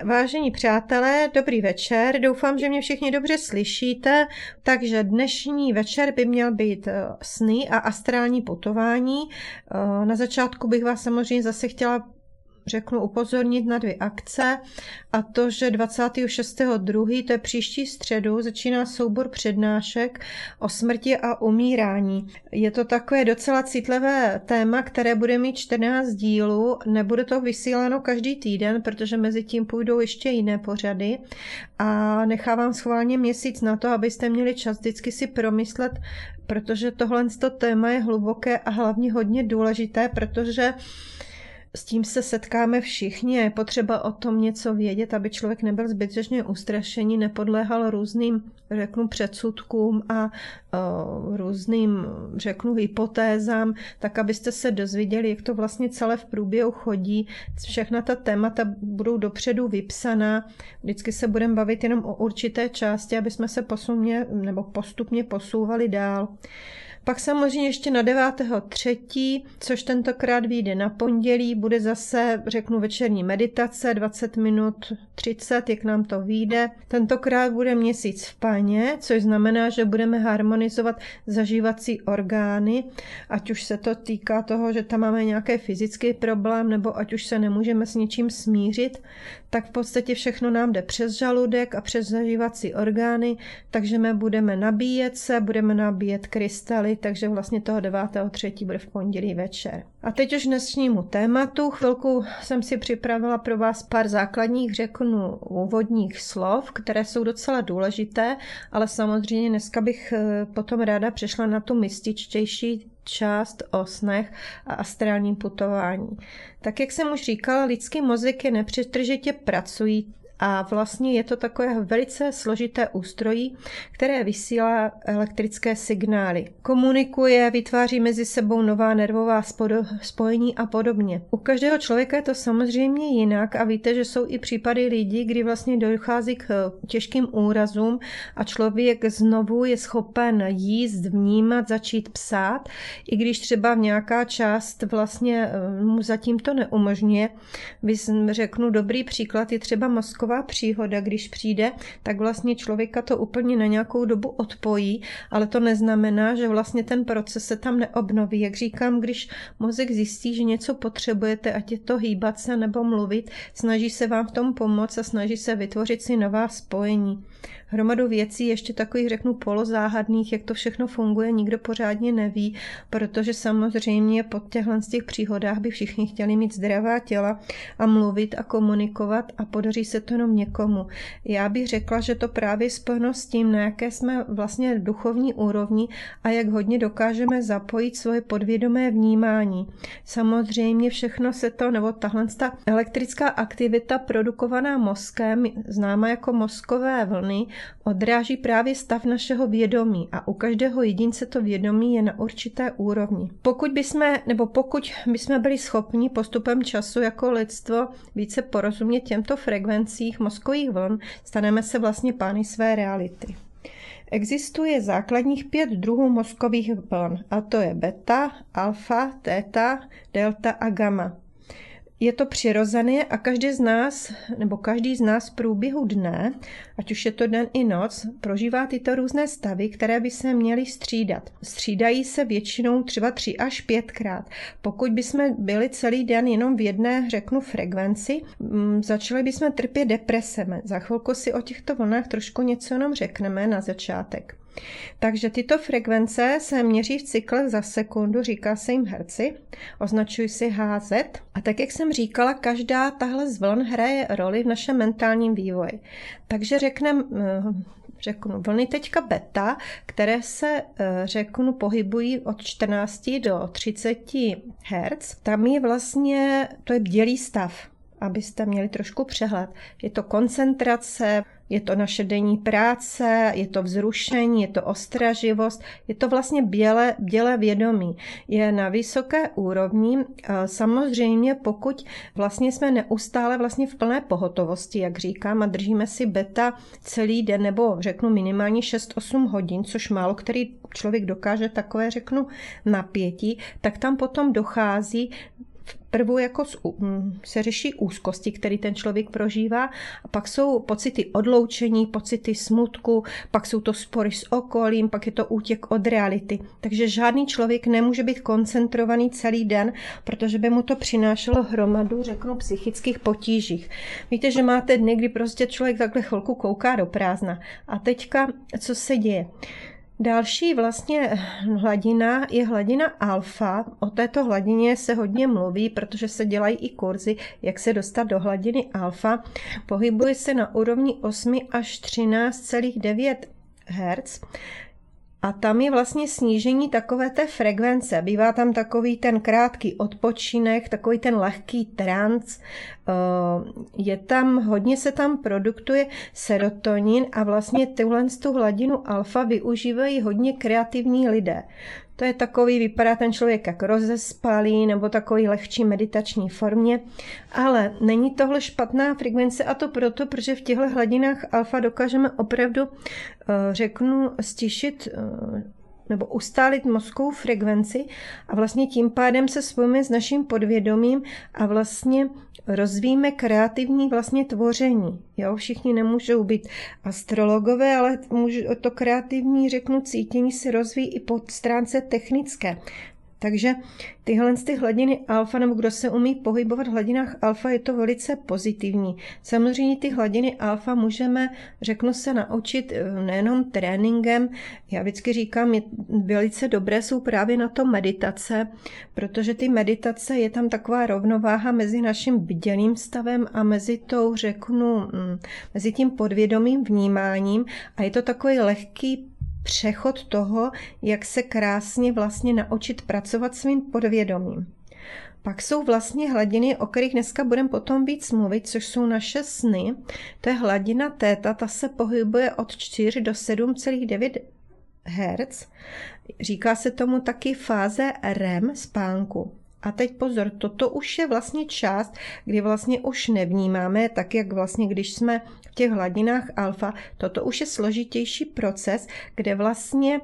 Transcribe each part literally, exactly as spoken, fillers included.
Vážení přátelé, dobrý večer. Doufám, že mě všichni dobře slyšíte. Takže dnešní večer by měl být sny a astrální putování. Na začátku bych vás samozřejmě zase chtěla řeknu upozornit na dvě akce, a to, že dvacátého šestého druhého to je příští středu, začíná soubor přednášek o smrti a umírání. Je to takové docela citlivé téma, které bude mít čtrnáct dílů, nebude to vysíláno každý týden, protože mezi tím půjdou ještě jiné pořady a nechávám schválně měsíc na to, abyste měli čas vždycky si promyslet, protože tohle téma je hluboké a hlavně hodně důležité, protože s tím se setkáme všichni a je potřeba o tom něco vědět, aby člověk nebyl zbytečně ustrašený, nepodléhal různým, řeknu, předsudkům a o, různým, řeknu, hypotézám, tak abyste se dozvěděli, jak to vlastně celé v průběhu chodí. Všechna ta témata budou dopředu vypsaná. Vždycky se budeme bavit jenom o určité části, aby jsme se posuně, nebo postupně posouvali dál. Pak samozřejmě ještě na devátého třetího, což tentokrát vyjde na pondělí, bude zase, řeknu, večerní meditace, dvacet minut třicet, jak nám to vyjde. Tentokrát bude měsíc v Paně, což znamená, že budeme harmonizovat zažívací orgány, ať už se to týká toho, že tam máme nějaký fyzický problém, nebo ať už se nemůžeme s něčím smířit, tak v podstatě všechno nám jde přes žaludek a přes zažívací orgány, takže my budeme nabíjet se, budeme nabíjet krystaly, takže vlastně toho devátého třetího bude v pondělí večer. A teď už dnešnímu tématu. Chvilku jsem si připravila pro vás pár základních, řeknu, úvodních slov, které jsou docela důležité, ale samozřejmě dneska bych potom ráda přešla na tu mystičtější část o snech a astrálním putování. Tak jak jsem už říkala, lidský mozek je nepřetržitě pracující a vlastně je to takové velice složité ústrojí, které vysílá elektrické signály. Komunikuje, vytváří mezi sebou nová nervová spojení a podobně. U každého člověka je to samozřejmě jinak a víte, že jsou i případy lidí, kdy vlastně dochází k těžkým úrazům a člověk znovu je schopen jíst, vnímat, začít psát, i když třeba nějaká část vlastně mu zatím to neumožňuje. Řeknu, dobrý příklad je třeba mozková příhoda, když přijde, tak vlastně člověka to úplně na nějakou dobu odpojí, ale to neznamená, že vlastně ten proces se tam neobnoví. Jak říkám, když mozek zjistí, že něco potřebujete, ať je to hýbat se nebo mluvit, snaží se vám v tom pomoct a snaží se vytvořit si nová spojení. Hromadu věcí, ještě takových, řeknu, polozáhadných, jak to všechno funguje, nikdo pořádně neví, protože samozřejmě po těchhle z těch příhodách by všichni chtěli mít zdravá těla a mluvit a komunikovat a podaří se to jenom někomu. Já bych řekla, že to právě spojeno s tím, na jaké jsme vlastně duchovní úrovni a jak hodně dokážeme zapojit svoje podvědomé vnímání. Samozřejmě všechno se to, nebo tahle ta elektrická aktivita produkovaná mozkem, známá jako mozkové vlny, odráží právě stav našeho vědomí a u každého jedince to vědomí je na určité úrovni. Pokud bychom, nebo pokud bychom byli schopni postupem času jako lidstvo více porozumět těmto frekvencích mozkových vln, staneme se vlastně pány své reality. Existuje základních pět druhů mozkových vln, a to je beta, alfa, theta, delta a gamma. Je to přirozené a každý z nás, nebo každý z nás v průběhu dne, ať už je to den i noc, prožívá tyto různé stavy, které by se měly střídat. Střídají se většinou třeba tři až pětkrát. Pokud bychom byli celý den jenom v jedné, řeknu, frekvenci, začali bychom trpět depresemi. Za chvilku si o těchto vlnách trošku něco jenom řekneme na začátek. Takže tyto frekvence se měří v cyklech za sekundu, říká se jim herci, označují si H Z. A tak, jak jsem říkala, každá tahle z vln hraje roli v našem mentálním vývoji. Takže řekneme, řeknu, vlny teďka beta, které se, řeknu, pohybují od čtrnácti do třiceti hertz, tam je vlastně, to je bdělý stav, abyste měli trošku přehled. Je to koncentrace, je to naše denní práce, je to vzrušení, je to ostraživost, je to vlastně bělé, bělé vědomí. Je na vysoké úrovni, samozřejmě pokud vlastně jsme neustále vlastně v plné pohotovosti, jak říkám, a držíme si beta celý den, nebo řeknu minimálně šest osm hodin, což málo který člověk dokáže takové, řeknu, napětí, tak tam potom dochází Prvu jako se řeší úzkosti, který ten člověk prožívá, a pak jsou pocity odloučení, pocity smutku, pak jsou to spory s okolím, pak je to útěk od reality. Takže žádný člověk nemůže být koncentrovaný celý den, protože by mu to přinášelo hromadu, řeknu, psychických potížích. Víte, že máte dny, kdy prostě člověk takhle chvilku kouká do prázdna. A teďka, co se děje? Další vlastně hladina je hladina alfa. O této hladině se hodně mluví, protože se dělají i kurzy, jak se dostat do hladiny alfa. Pohybuje se na úrovni osm až třináct celá devět hertz. A tam je vlastně snížení takové té frekvence. Bývá tam takový ten krátký odpočinek, takový ten lehký trans. Je tam, hodně se tam produktuje serotonin a vlastně tuhle tu hladinu alfa využívají hodně kreativní lidé. To je takový, vypadá ten člověk jak rozespalý nebo takový lehčí meditační formě, ale není tohle špatná frekvence, a to proto, protože v těchto hladinách alfa dokážeme opravdu, řeknu, stišit nebo ustálit mozkovou frekvenci a vlastně tím pádem se spojíme s naším podvědomím a vlastně rozvíjíme kreativní vlastně tvoření. Jo, všichni nemůžou být astrologové, ale můžu, to kreativní, řeknu, cítění se rozvíjí i po stránce technické. Takže tyhle ty hladiny alfa, nebo kdo se umí pohybovat v hladinách alfa, je to velice pozitivní. Samozřejmě ty hladiny alfa můžeme, řeknu, se naučit nejenom tréninkem. Já vždycky říkám, je velice dobré jsou právě na to meditace, protože ty meditace je tam taková rovnováha mezi naším bdělým stavem a mezi tou, řeknu, mezi tím podvědomým vnímáním, a je to takový lehký přechod toho, jak se krásně vlastně naučit pracovat svým podvědomím. Pak jsou vlastně hladiny, o kterých dneska budeme potom víc mluvit, což jsou naše sny. To je hladina téta, ta se pohybuje od čtyři do sedm celá devět hertz. Říká se tomu taky fáze R E M spánku. A teď pozor, toto už je vlastně část, kdy vlastně už nevnímáme, tak jak vlastně, když jsme v těch hladinách alfa, toto už je složitější proces, kde vlastně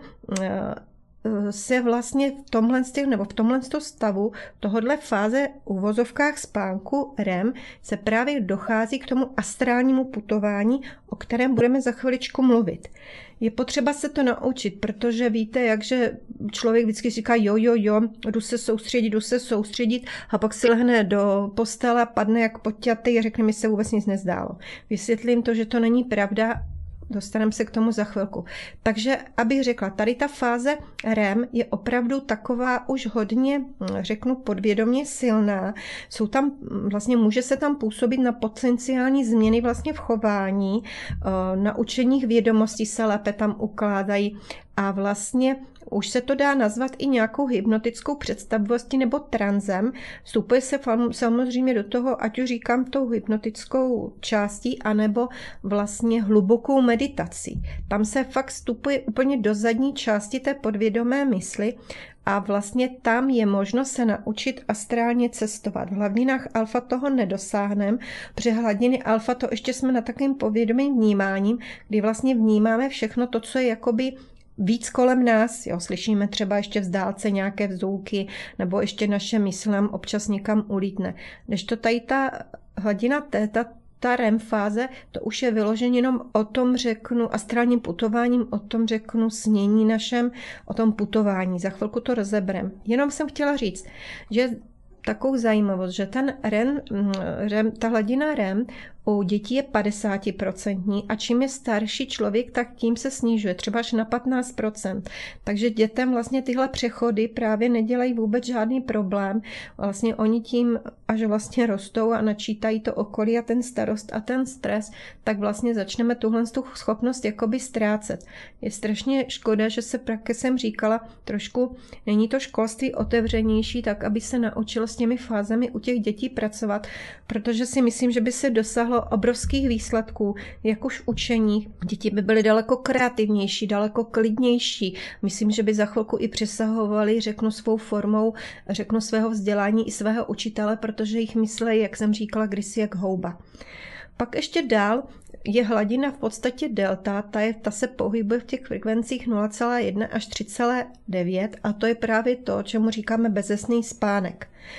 se vlastně v tomhle nebo v tomhle stavu tohodle fáze v uvozovkách spánku R E M se právě dochází k tomu astrálnímu putování, o kterém budeme za chviličku mluvit. Je potřeba se to naučit, protože víte, jakže člověk vždycky říká jo, jo, jo, jdu se soustředit, jdu se soustředit a pak si lehne do postele, padne jak poťatý a řekne, mi se vůbec nic nezdálo. Vysvětlím to, že to není pravda. Dostaneme se k tomu za chvilku. Takže, abych řekla, tady ta fáze R E M je opravdu taková už hodně, řeknu, podvědomě silná. Jsou tam, vlastně může se tam působit na potenciální změny vlastně v chování, na učeních vědomostí se lépe tam ukládají a vlastně už se to dá nazvat i nějakou hypnotickou představivostí nebo tranzem. Vstupuje se samozřejmě do toho, ať už říkám tou hypnotickou částí, anebo vlastně hlubokou meditací. Tam se fakt vstupuje úplně do zadní části té podvědomé mysli a vlastně tam je možno se naučit astrálně cestovat. V hladinách alfa toho nedosáhneme, protože hladiny alfa to ještě jsme na takovým povědomým vnímáním, kdy vlastně vnímáme všechno to, co je jakoby víc kolem nás, jo, slyšíme třeba ještě v dálce nějaké vzduchy, nebo ještě naše mysl nám občas někam ulítne. Když to tady ta hladina téta, ta R E M fáze, to už je vyloženě jenom o tom, řeknu, astrálním putováním, o tom, řeknu, snění našem, o tom putování. Za chvilku to rozeberem. Jenom jsem chtěla říct, že takovou zajímavost, že ten R E M, ta hladina R E M u dětí je padesát procent a čím je starší člověk, tak tím se snižuje, třeba až na patnáct procent. Takže dětem vlastně tyhle přechody právě nedělají vůbec žádný problém. Vlastně oni tím, až vlastně rostou a načítají to okolí a ten starost a ten stres, tak vlastně začneme tuhle tu schopnost jakoby ztrácet. Je strašně škoda, že se, jak jsem říkala, trošku není to školství otevřenější, tak aby se naučilo s těmi fázemi u těch dětí pracovat, protože si myslím, že by se dosáhlo obrovských výsledků, jak už v učení. Děti by byly daleko kreativnější, daleko klidnější. Myslím, že by za chvilku i přesahovali, řeknu svou formou, řeknu svého vzdělání i svého učitele, protože jich myslejí, jak jsem říkala, kdysi jak houba. Pak ještě dál je hladina v podstatě delta, ta, je, ta se pohybuje v těch frekvencích nula celá jedna až tři celá devět a to je právě to, čemu říkáme bezesný spánek.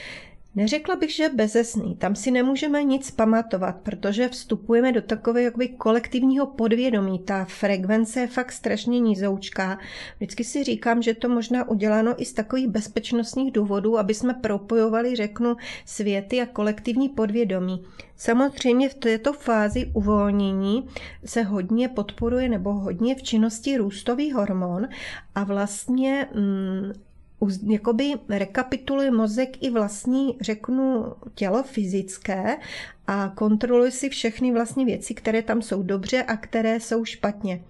Neřekla bych, že bezesný. Tam si nemůžeme nic pamatovat, protože vstupujeme do takového jakoby kolektivního podvědomí. Ta frekvence je fakt strašně nízoučká. Vždycky si říkám, že to možná uděláno i z takových bezpečnostních důvodů, aby jsme propojovali, řeknu, světy a kolektivní podvědomí. Samozřejmě v této fázi uvolnění se hodně podporuje nebo hodně v činnosti růstový hormon a vlastně mm, jakoby rekapituluje mozek i vlastní, řeknu, tělo fyzické a kontroluje si všechny vlastně věci, které tam jsou dobře a které jsou špatně.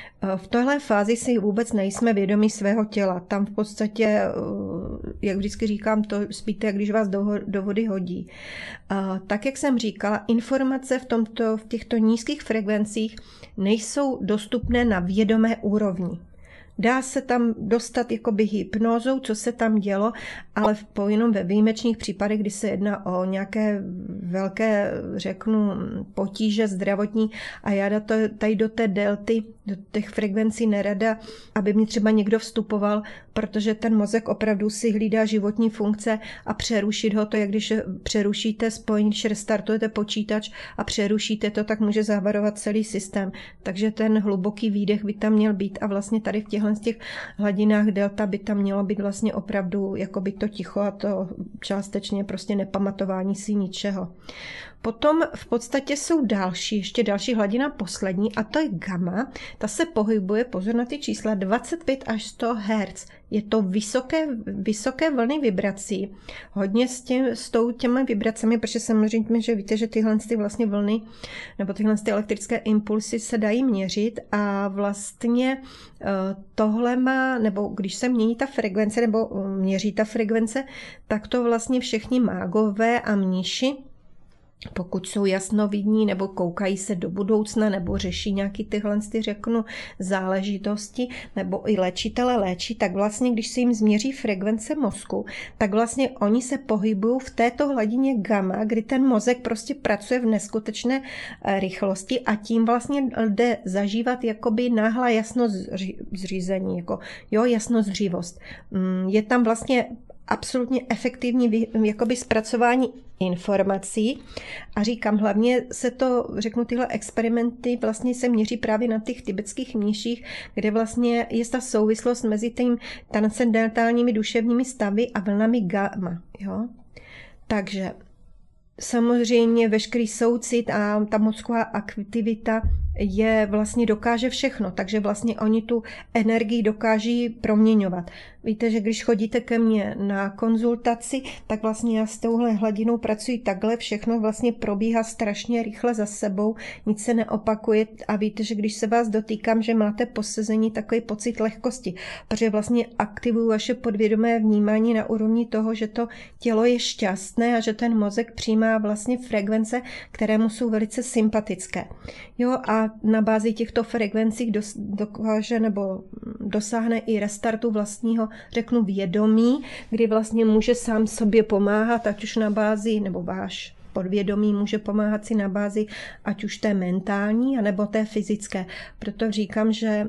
V téhle fázi si vůbec nejsme vědomí svého těla. Tam v podstatě, jak vždycky říkám, to spíte, jak když vás do, do vody hodí. Tak, jak jsem říkala, informace v, tomto, v těchto nízkých frekvencích nejsou dostupné na vědomé úrovni. Dá se tam dostat jakoby hypnózou, co se tam dělo, ale po jenom ve výjimečných případech, kdy se jedná o nějaké velké, řeknu, potíže zdravotní a já to tady do té delty, do těch frekvencí nerada, aby mi třeba někdo vstupoval, protože ten mozek opravdu si hlídá životní funkce a přerušit ho, to je, když přerušíte spojení, když restartujete počítač a přerušíte to, tak může zavarovat celý systém. Takže ten hluboký výdech by tam měl být a vlastně tady v těchto z těch hladinách delta by tam mělo být vlastně opravdu jako by to ticho a to částečně prostě nepamatování si ničeho. Potom v podstatě jsou další, ještě další hladina poslední a to je gamma. Ta se pohybuje, pozor na ty čísla, dvacet pět až sto hertz. Je to vysoké, vysoké vlny vibrací. Hodně s, tím, s tou těmi vibracemi, protože samozřejmě, že víte, že tyhle ty vlastně vlny nebo tyhle ty elektrické impulsy se dají měřit a vlastně tohle má, nebo když se mění ta frekvence nebo měří ta frekvence, tak to vlastně všichni mágové a mniši, pokud jsou jasnovidní nebo koukají se do budoucna nebo řeší nějaký tyhle, řeknu, záležitosti, nebo i léčitele léčí, tak vlastně, když se jim změří frekvence mozku, tak vlastně oni se pohybují v této hladině gamma, kdy ten mozek prostě pracuje v neskutečné rychlosti a tím vlastně jde zažívat jakoby náhla jasnozřízení, jako jo, jasnozřivost. Je tam vlastně absolutně efektivní jakoby zpracování informací a říkám, hlavně se to, řeknu, tyhle experimenty vlastně se měří právě na těch tibetských mniších, kde vlastně je ta souvislost mezi tím transcendentálními duševními stavy a vlnami gamma. Jo? Takže samozřejmě veškerý soucit a ta mozková aktivita je vlastně dokáže všechno, takže vlastně oni tu energii dokáží proměňovat. Víte, že když chodíte ke mně na konzultaci, tak vlastně já s touhle hladinou pracuji takhle, všechno vlastně probíhá strašně rychle za sebou, nic se neopakuje a víte, že když se vás dotýkám, že máte posezení, takový pocit lehkosti, protože vlastně aktivuju vaše podvědomé vnímání na úrovni toho, že to tělo je šťastné a že ten mozek přijímá vlastně frekvence, které mu jsou velice sympatické. Jo, a na bázi těchto frekvencí dokáže nebo dosáhne i restartu vlastního, řeknu, vědomí, kdy vlastně může sám sobě pomáhat, ať už na bázi, nebo váš podvědomí může pomáhat si na bázi, ať už té mentální, anebo té fyzické. Proto říkám, že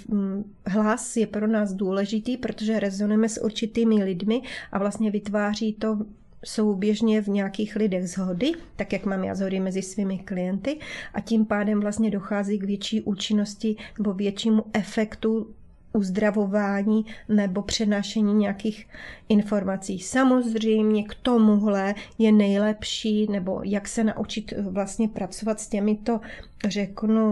hlas je pro nás důležitý, protože rezonujeme s určitými lidmi a vlastně vytváří to souběžně v nějakých lidech shody, tak jak mám já shody mezi svými klienty a tím pádem vlastně dochází k větší účinnosti nebo většímu efektu uzdravování nebo přenášení nějakých informací. Samozřejmě k tomuhle je nejlepší, nebo jak se naučit vlastně pracovat s těmito, řeknu,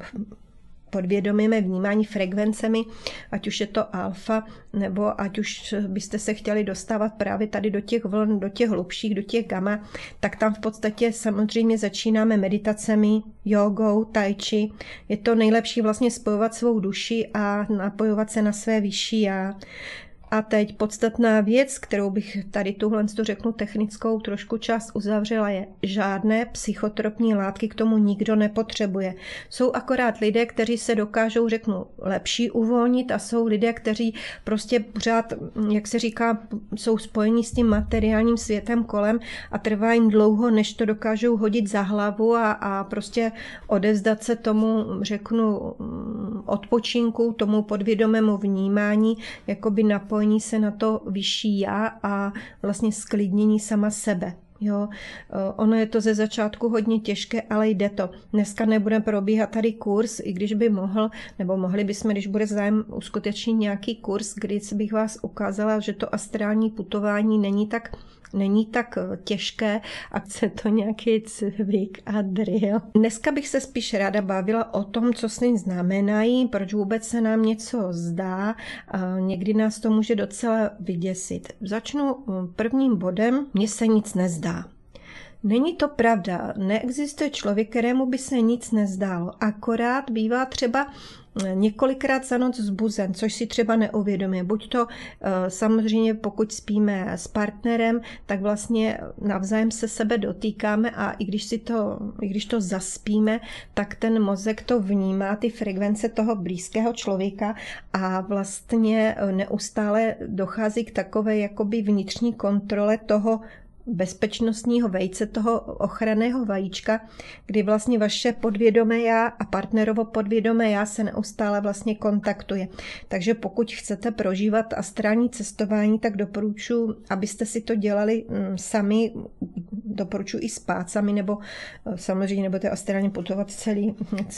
podvědomíme vnímání frekvencemi, ať už je to alfa, nebo ať už byste se chtěli dostávat právě tady do těch vln, do těch hlubších, do těch gamma, tak tam v podstatě samozřejmě začínáme meditacemi, jogou, tai chi. Je to nejlepší vlastně spojovat svou duši a napojovat se na své vyšší já. A teď podstatná věc, kterou bych tady tuhle řeknu technickou trošku část uzavřela, je žádné psychotropní látky k tomu nikdo nepotřebuje. Jsou akorát lidé, kteří se dokážou, řeknu, lepší uvolnit a jsou lidé, kteří prostě pořád, jak se říká, jsou spojení s tím materiálním světem kolem a trvá jim dlouho, než to dokážou hodit za hlavu a, a prostě odevzdat se tomu, řeknu, odpočinku, tomu podvědomému vnímání, jakoby napojení se na to vyšší já a vlastně sklidnění sama sebe. Jo, ono je to ze začátku hodně těžké, ale jde to. Dneska nebude probíhat tady kurz, i když by mohl, nebo mohli bychom, když bude zájem, uskutečnit nějaký kurz, kdy bych vás ukázala, že to astrální putování není tak Není tak těžké a chce to nějaký cvik a drill. Dneska bych se spíš ráda bavila o tom, co s ním znamenají, proč vůbec se nám něco zdá. Někdy nás to může docela vyděsit. Začnu prvním bodem, mně se nic nezdá. Není to pravda, neexistuje člověk, kterému by se nic nezdálo, akorát bývá třeba několikrát za noc vzbuzen, což si třeba neuvědomí. Buď to samozřejmě, pokud spíme s partnerem, tak vlastně navzájem se sebe dotýkáme a i když, si to, i když to zaspíme, tak ten mozek to vnímá, ty frekvence toho blízkého člověka a vlastně neustále dochází k takové jakoby vnitřní kontrole toho bezpečnostního vejce, toho ochranného vajíčka, kdy vlastně vaše podvědomé já a partnerovo podvědomé já se neustále vlastně kontaktuje. Takže pokud chcete prožívat astrální cestování, tak doporučuji, abyste si to dělali sami, doporučuji i spát sami, nebo samozřejmě nebudete astrálně putovat celý,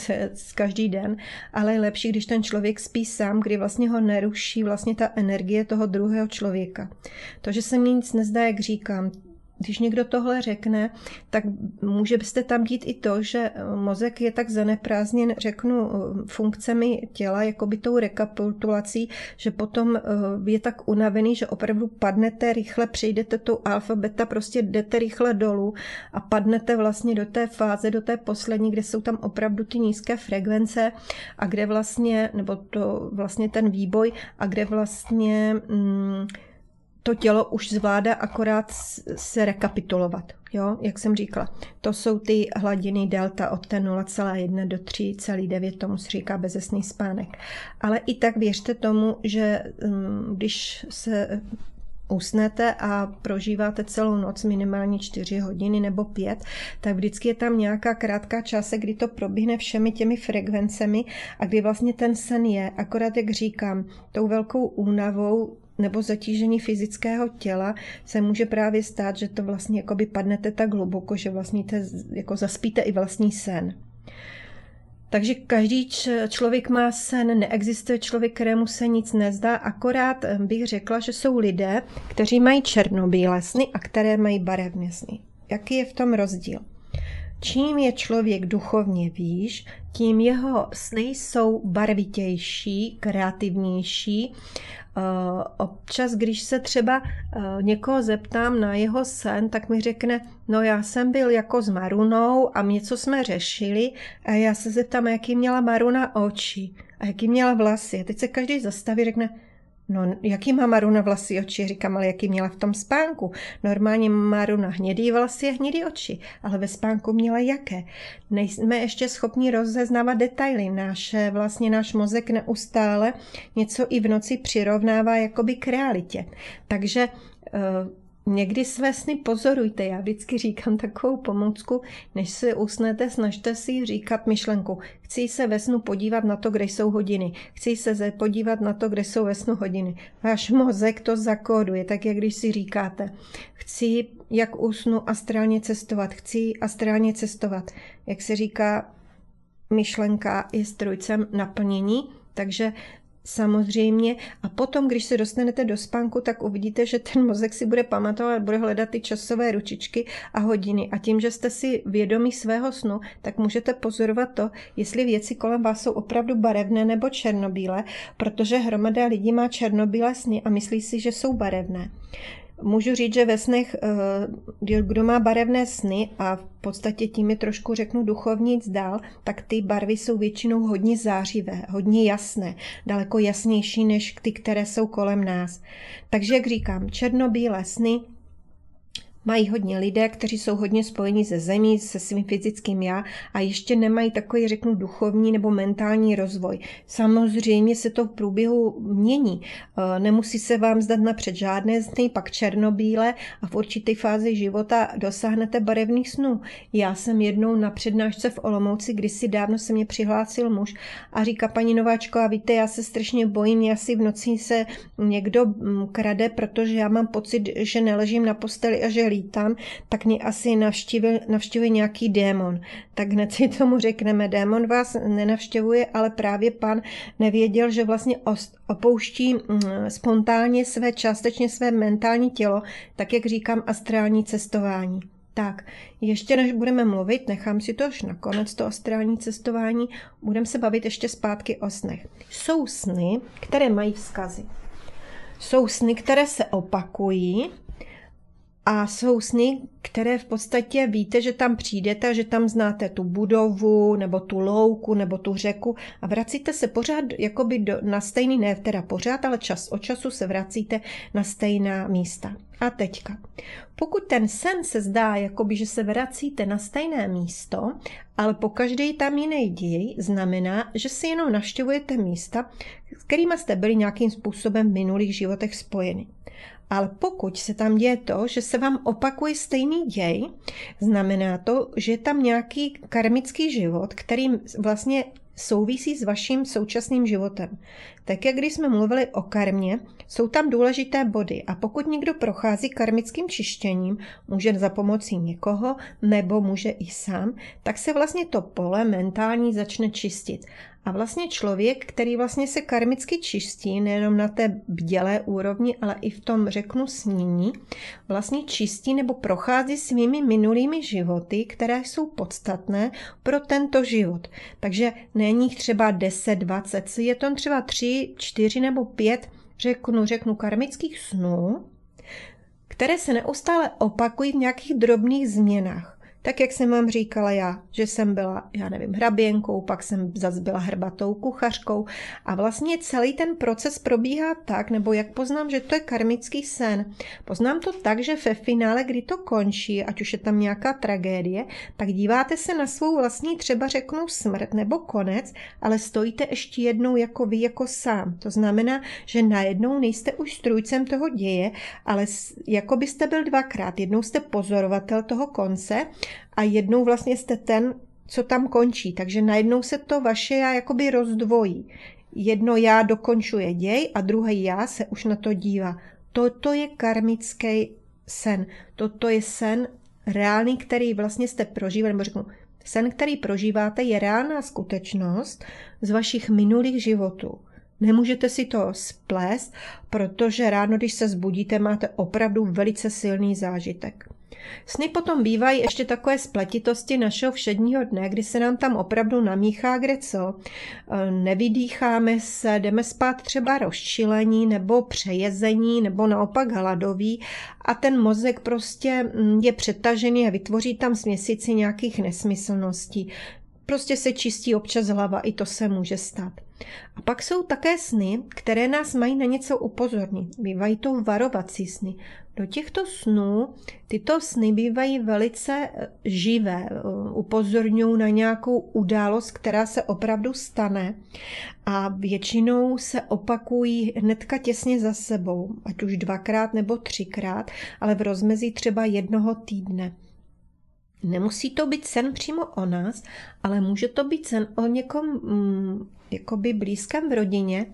každý den, ale je lepší, když ten člověk spí sám, kdy vlastně ho neruší vlastně ta energie toho druhého člověka. To, že se mi nic nezdá, jak říkám, když někdo tohle řekne, tak může byste tam dít i to, že mozek je tak zaneprázdněn, řeknu, funkcemi těla, jako by tou rekapitulací, že potom je tak unavený, že opravdu padnete rychle, přejdete tou alfa, beta, prostě jdete rychle dolů a padnete vlastně do té fáze, do té poslední, kde jsou tam opravdu ty nízké frekvence a kde vlastně, nebo to vlastně ten výboj a kde vlastně mm, to tělo už zvládá akorát se rekapitulovat, jo, jak jsem říkala. To jsou ty hladiny delta od té nula celá jedna do tři celá devět, tomu se říká bezesný spánek. Ale i tak věřte tomu, že když se usnete a prožíváte celou noc minimálně čtyři hodiny nebo pět, tak vždycky je tam nějaká krátká část, kdy to probíhne všemi těmi frekvencemi a kdy vlastně ten sen je, akorát jak říkám, tou velkou únavou nebo zatížení fyzického těla se může právě stát, že to vlastně jakoby padnete tak hluboko, že vlastně te, jako zaspíte i vlastní sen. Takže každý člověk má sen, neexistuje člověk, kterému se nic nezdá, akorát bych řekla, že jsou lidé, kteří mají černobílé sny a které mají barevné sny. Jaký je v tom rozdíl? Čím je člověk duchovně výš, tím jeho sny jsou barvitější, kreativnější. Občas, když se třeba někoho zeptám na jeho sen, tak mi řekne, no já jsem byl jako s Marunou a něco jsme řešili a já se zeptám, jaký měla Maruna oči a jaký měla vlasy. A teď se každý zastaví, řekne, no jaký má Maruna vlasy oči? Říkám, ale jaký měla v tom spánku? Normálně Maruna hnědý vlasy a hnědý oči, ale ve spánku měla jaké? Nejsme ještě schopni rozeznávat detaily. Náš, vlastně náš mozek neustále něco i v noci přirovnává jakoby k realitě. Takže někdy své sny pozorujte. Já vždycky říkám takovou pomůcku, než se usnete, snažte si říkat myšlenku. Chci se ve snu podívat na to, kde jsou hodiny. Chci se podívat na to, kde jsou ve snu hodiny. Váš mozek to zakóduje, tak jak když si říkáte. Chci, jak usnu, astrálně cestovat. Chci astrálně cestovat. Jak se říká, myšlenka je strojcem naplnění, takže samozřejmě. A potom, když se dostanete do spánku, tak uvidíte, že ten mozek si bude pamatovat, bude hledat ty časové ručičky a hodiny. A tím, že jste si vědomí svého snu, tak můžete pozorovat to, jestli věci kolem vás jsou opravdu barevné nebo černobílé, protože hromada lidí má černobílé sny a myslí si, že jsou barevné. Můžu říct, že ve snech, kdo má barevné sny a v podstatě tím je trošku řeknu duchovní jít dál, tak ty barvy jsou většinou hodně zářivé, hodně jasné, daleko jasnější než ty, které jsou kolem nás. Takže jak říkám, černobílé sny mají hodně lidé, kteří jsou hodně spojeni se zemí, se svým fyzickým já a ještě nemají takový, řeknu, duchovní nebo mentální rozvoj. Samozřejmě se to v průběhu mění. Nemusí se vám zdat napřed žádné sny, pak černobílé a v určité fázi života dosáhnete barevných snů. Já jsem jednou na přednášce v Olomouci, kdysi dávno se mě přihlásil muž a říká: paní Nováčková, víte, já se strašně bojím, já si v noci se někdo krade, protože já mám pocit, že neležím na posteli a že lítám, tak mě asi navštívil, navštěvuje nějaký démon. Tak hned si tomu řekneme, démon vás nenavštěvuje, ale právě pan nevěděl, že vlastně opouští spontánně své, částečně své mentální tělo, tak jak říkám, astrální cestování. Tak, ještě než budeme mluvit, nechám si to až nakonec, to astrální cestování, budeme se bavit ještě zpátky o snech. Jsou sny, které mají vzkazy. Jsou sny, které se opakují, a jsou sny, které v podstatě víte, že tam přijdete, že tam znáte tu budovu, nebo tu louku, nebo tu řeku a vracíte se pořád jakoby do, na stejný, ne teda pořád, ale čas od času se vracíte na stejná místa. A teďka, pokud ten sen se zdá, jakoby, že se vracíte na stejné místo, ale pokaždé je tam jiný děj, znamená, že si jenom navštěvujete místa, s kterými jste byli nějakým způsobem v minulých životech spojeni. Ale pokud se tam děje to, že se vám opakuje stejný děj, znamená to, že je tam nějaký karmický život, který vlastně souvisí s vaším současným životem. Tak jak když jsme mluvili o karmě, jsou tam důležité body a pokud někdo prochází karmickým čištěním, může za pomocí někoho nebo může i sám, tak se vlastně to pole mentální začne čistit. A vlastně člověk, který vlastně se karmicky čistí, nejenom na té bdělé úrovni, ale i v tom, řeknu, snění, vlastně čistí nebo prochází svými minulými životy, které jsou podstatné pro tento život. Takže není jich třeba deset, dvacet, je to třeba tři, čtyři nebo pět, řeknu, řeknu karmických snů, které se neustále opakují v nějakých drobných změnách. Tak, jak jsem vám říkala já, že jsem byla, já nevím, hraběnkou, pak jsem zase byla hrbatou kuchařkou a vlastně celý ten proces probíhá tak, nebo jak poznám, že to je karmický sen. Poznám to tak, že ve finále, kdy to končí, ať už je tam nějaká tragédie, tak díváte se na svou vlastní, třeba řeknu smrt nebo konec, ale stojíte ještě jednou jako vy, jako sám. To znamená, že najednou nejste už strůjcem toho děje, ale jako byste byl dvakrát. Jednou jste pozorovatel toho konce, a jednou vlastně jste ten, co tam končí. Takže najednou se to vaše já jakoby rozdvojí. Jedno já dokončuje děj a druhé já se už na to dívá. Toto je karmický sen. Toto je sen reálný, který vlastně jste prožívali, nebo řeknu, sen, který prožíváte, je reálná skutečnost z vašich minulých životů. Nemůžete si to splést, protože ráno, když se zbudíte, máte opravdu velice silný zážitek. Sny potom bývají ještě takové spletitosti našeho všedního dne, kdy se nám tam opravdu namíchá kde co. Nevydýcháme se, jdeme spát třeba rozčilení nebo přejezení nebo naopak hladoví a ten mozek prostě je přetažený a vytvoří tam směsici nějakých nesmyslností. Prostě se čistí občas hlava, i to se může stát. A pak jsou také sny, které nás mají na něco upozornit. Bývají to varovací sny. Do těchto snů, tyto sny bývají velice živé, upozorňují na nějakou událost, která se opravdu stane a většinou se opakují hnedka těsně za sebou, ať už dvakrát nebo třikrát, ale v rozmezí třeba jednoho týdne. Nemusí to být sen přímo o nás, ale může to být sen o někom mm, jakoby blízkém v rodině.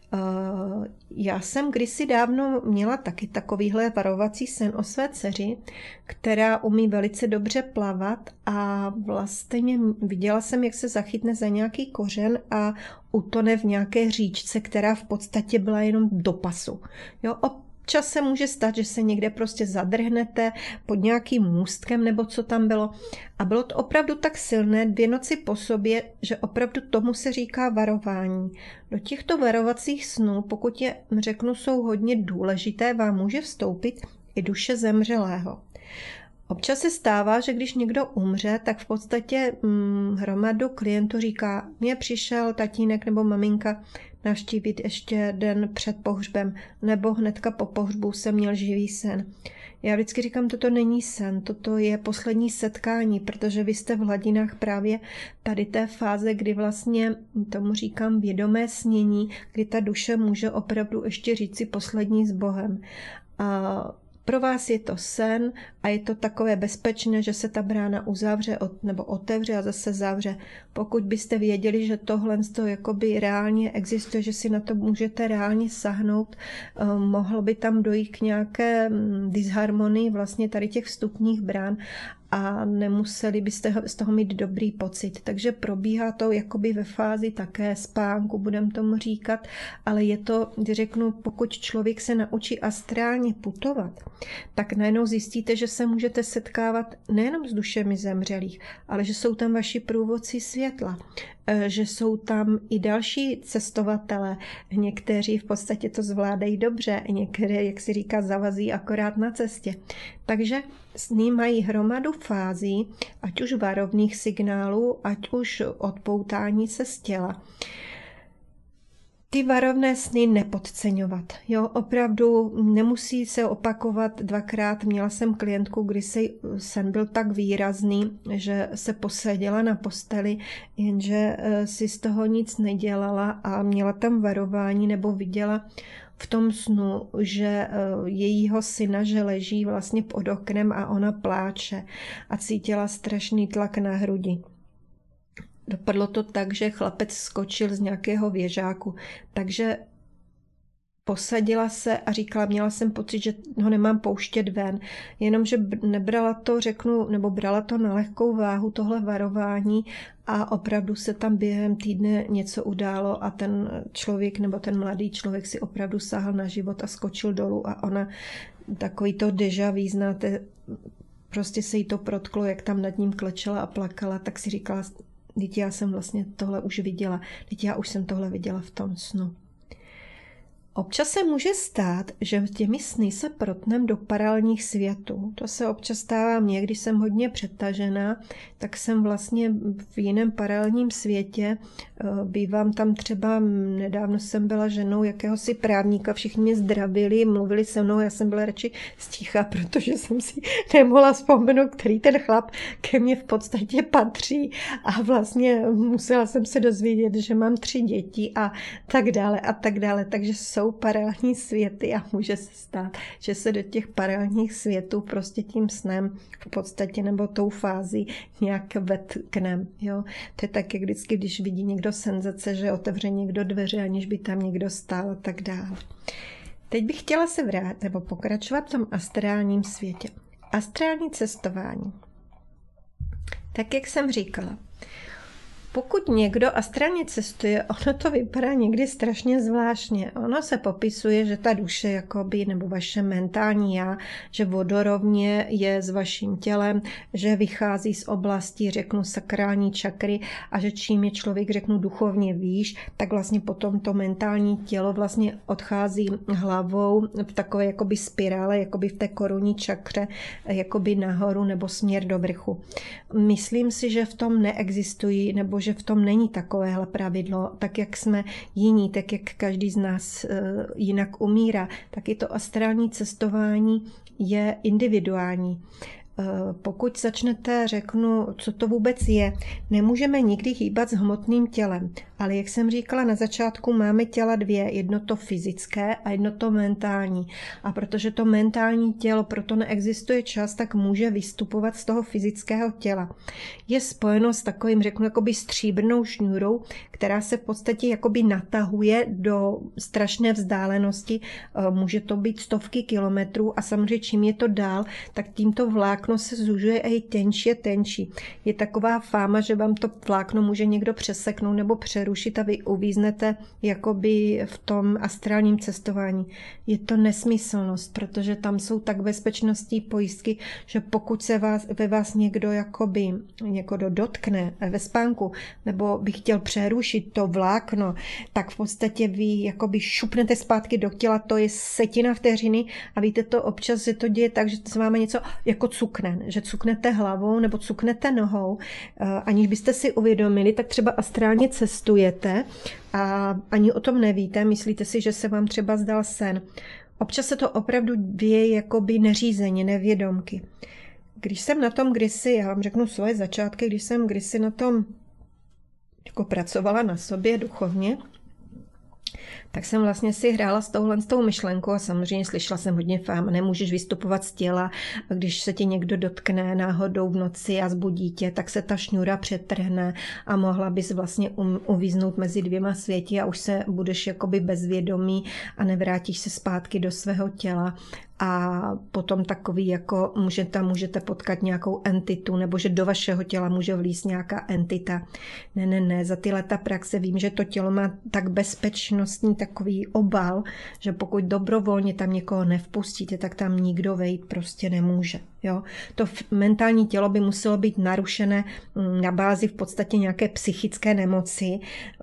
Uh, já jsem kdysi dávno měla taky takovýhle varovací sen o své dceři, která umí velice dobře plavat a vlastně viděla jsem, jak se zachytne za nějaký kořen a utone v nějaké říčce, která v podstatě byla jenom do pasu. Jo, Občas se může stát, že se někde prostě zadrhnete pod nějakým můstkem nebo co tam bylo. A bylo to opravdu tak silné dvě noci po sobě, že opravdu tomu se říká varování. Do těchto varovacích snů, pokud je, řeknu, jsou hodně důležité, vám může vstoupit i duše zemřelého. Občas se stává, že když někdo umře, tak v podstatě hm, hromadu klientů říká, mně přišel tatínek nebo maminka navštívit ještě den před pohřbem, nebo hnedka po pohřbu jsem měl živý sen. Já vždycky říkám, toto není sen, toto je poslední setkání, protože vy jste v hladinách právě tady té fáze, kdy vlastně, tomu říkám vědomé snění, kdy ta duše může opravdu ještě říci poslední s Bohem. A pro vás je to sen a je to takové bezpečné, že se ta brána uzavře nebo otevře a zase zavře. Pokud byste věděli, že tohle jakoby reálně existuje, že si na to můžete reálně sahnout, mohlo by tam dojít k nějaké disharmonii vlastně tady těch vstupních brán a nemuseli byste z toho mít dobrý pocit. Takže probíhá to jakoby ve fázi také spánku, budem tomu říkat, ale je to, když řeknu, pokud člověk se naučí astrálně putovat, tak najednou zjistíte, že se můžete setkávat nejenom s dušemi zemřelých, ale že jsou tam vaši průvodci světla, že jsou tam i další cestovatelé. Někteří v podstatě to zvládají dobře, některé, jak si říká, zavazí akorát na cestě. Takže sny mají hromadu fází, ať už varovných signálů, ať už odpoutání se z těla. Ty varovné sny nepodceňovat. Jo, opravdu nemusí se opakovat dvakrát. Měla jsem klientku, kdy se sen byl tak výrazný, že se posadila na posteli, jenže si z toho nic nedělala a měla tam varování nebo viděla v tom snu, že jejího syna, že leží vlastně pod oknem a ona pláče a cítila strašný tlak na hrudi. Dopadlo to tak, že chlapec skočil z nějakého věžáku, takže posadila se a říkala, měla jsem pocit, že ho nemám pouštět ven, jenomže nebrala to, řeknu, nebo brala to na lehkou váhu, tohle varování a opravdu se tam během týdne něco událo a ten člověk nebo ten mladý člověk si opravdu sáhl na život a skočil dolů a ona takový to déjà vu, znáte, prostě se jí to protklo, jak tam nad ním klečela a plakala, tak si říkala, teď já jsem vlastně tohle už viděla, teď já už jsem tohle viděla v tom snu. Občas se může stát, že těmi sny se protnem do paralelních světů. To se občas stává mně, když jsem hodně přetažená, tak jsem vlastně v jiném paralelním světě. Bývám tam třeba, nedávno jsem byla ženou jakéhosi právníka, všichni mě zdravili, mluvili se mnou, já jsem byla radši sticha, protože jsem si nemohla vzpomenout, který ten chlap ke mně v podstatě patří a vlastně musela jsem se dozvědět, že mám tři děti a tak dále a tak dále, takže jsou paralelní světy a může se stát, že se do těch paralelních světů prostě tím snem v podstatě nebo tou fází nějak vetknem. Jo? To je tak, jak vždycky, když vidí někdo senzace, že otevře někdo dveře, aniž by tam někdo stál a tak dále. Teď bych chtěla se vrátit nebo pokračovat v tom astrálním světě. Astrální cestování. Tak, jak jsem říkala, pokud někdo astrálně cestuje, ono to vypadá někdy strašně zvláštně. Ono se popisuje, že ta duše, jakoby, nebo vaše mentální já, že vodorovně je s vaším tělem, že vychází z oblasti, řeknu, sakrální čakry a že čím je člověk, řeknu, duchovně výš, tak vlastně potom to mentální tělo vlastně odchází hlavou v takové jakoby spirále, jakoby v té korunní čakře, jakoby nahoru nebo směr do vrchu. Myslím si, že v tom neexistují, nebo že v tom není takovéhle pravidlo, tak jak jsme jiní, tak jak každý z nás jinak umírá, tak i to astrální cestování je individuální. Pokud začnete, řeknu, co to vůbec je, nemůžeme nikdy hýbat s hmotným tělem, ale jak jsem říkala na začátku, máme těla dvě, jedno to fyzické a jedno to mentální. A protože to mentální tělo, proto neexistuje čas, tak může vystupovat z toho fyzického těla. Je spojeno s takovým, řeknu, jakoby stříbrnou šňůrou, která se v podstatě jakoby natahuje do strašné vzdálenosti. Může to být stovky kilometrů a samozřejmě čím je to dál, tak tímto vlákno se zužuje a je tenčí a tenčí. Je taková fáma, že vám to vlákno může někdo přeseknout nebo přerušit a vy uvíznete jakoby v tom astrálním cestování. Je to nesmyslnost, protože tam jsou tak bezpečnostní pojistky, že pokud se vás, ve vás někdo jakoby někdo dotkne ve spánku nebo by chtěl přerušit to vlákno, tak v podstatě vy jakoby šupnete zpátky do těla, to je setina vteřiny a víte to občas, že to děje tak, že se vám něco jako cukne, že cuknete hlavou nebo cuknete nohou, aniž byste si uvědomili, tak třeba astrálně cestujete a ani o tom nevíte, myslíte si, že se vám třeba zdal sen. občas se to opravdu děje jakoby neřízeně, nevědomky. Když jsem na tom kdysi, já vám řeknu svoje začátky, když jsem kdysi na tom jako pracovala na sobě duchovně, tak jsem vlastně si hrála s touhle s tou myšlenkou a samozřejmě slyšela jsem hodně fám, nemůžeš vystupovat z těla, když se ti někdo dotkne náhodou v noci a zbudí tě, tak se ta šňůra přetrhne a mohla bys vlastně um, uvíznout mezi dvěma světy a už se budeš jakoby bezvědomý a nevrátíš se zpátky do svého těla. A potom takový, jako můžete, můžete potkat nějakou entitu, nebo že do vašeho těla může vlízt nějaká entita. Ne, ne, ne, za ty leta praxe vím, že to tělo má tak bezpečnostní takový obal, že pokud dobrovolně tam někoho nevpustíte, tak tam nikdo vejít prostě nemůže. Jo? To mentální tělo by muselo být narušené na bázi v podstatě nějaké psychické nemoci.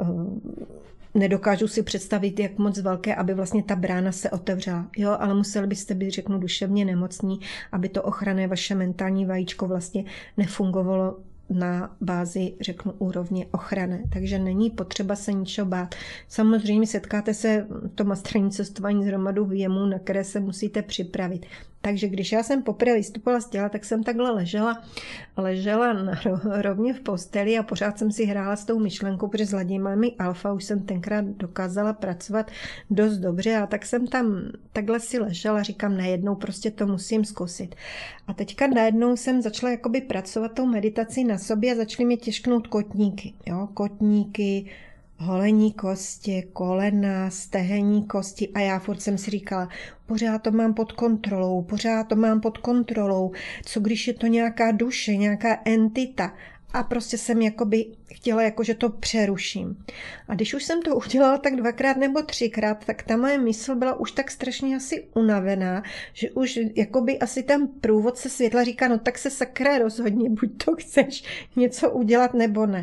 Nedokážu si představit, jak moc velké, aby vlastně ta brána se otevřela. Jo, ale museli byste být, řeknu, duševně nemocní, aby to ochranné vaše mentální vajíčko vlastně nefungovalo na bázi, řeknu, úrovně ochrany. Takže není potřeba se ničeho bát. Samozřejmě setkáte se v tom astrální cestování z hromadu věmů, na které se musíte připravit. Takže když já jsem poprvé vystupovala z těla, tak jsem takhle ležela, ležela na, rovně v posteli a pořád jsem si hrála s tou myšlenkou, protože s Ladimami alfa už jsem tenkrát dokázala pracovat dost dobře a tak jsem tam takhle si ležela, říkám, najednou prostě to musím zkusit. A teďka najednou jsem začala jakoby pracovat tou meditací na sobě a začaly mě těžknout kotníky, jo, kotníky, holení kosti, kolena, stehenní kosti a já furt jsem si říkala, pořád to mám pod kontrolou, pořád to mám pod kontrolou, co když je to nějaká duše, nějaká entita a prostě jsem jakoby chtěla, jako, že to přeruším. A když už jsem to udělala tak dvakrát nebo třikrát, tak ta moje mysl byla už tak strašně asi unavená, že už jakoby asi ten průvodce světla říká, no tak se sakra rozhodně, buď to chceš něco udělat nebo ne.